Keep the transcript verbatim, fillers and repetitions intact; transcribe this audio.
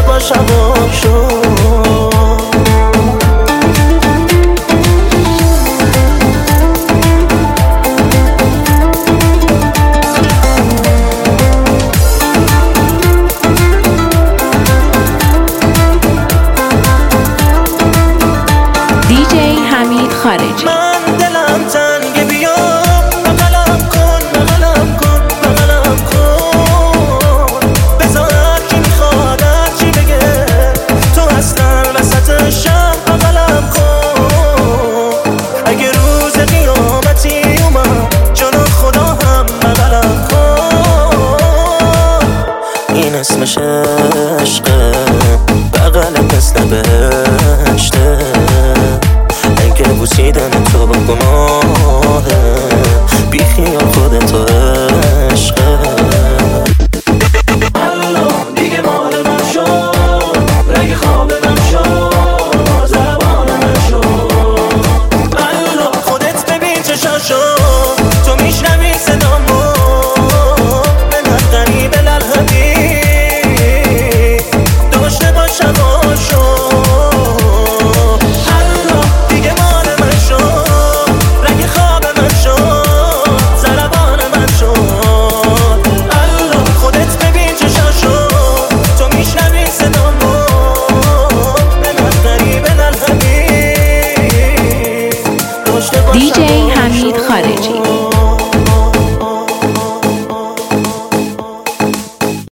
باشم و شو دی جی حمید خارجی. من دلم تنگ بیا بغلم کن بغلم کن بغلم کن بذار کی میخواد چی بگه تو اصلا وسط شب بغلم کن اگه روز قیامتی اومد جلو خدا هم بغلم کن این اسمش عشقه بغل مثل بهشته اگه بوسیدن تو گناهه بی خیال خودتو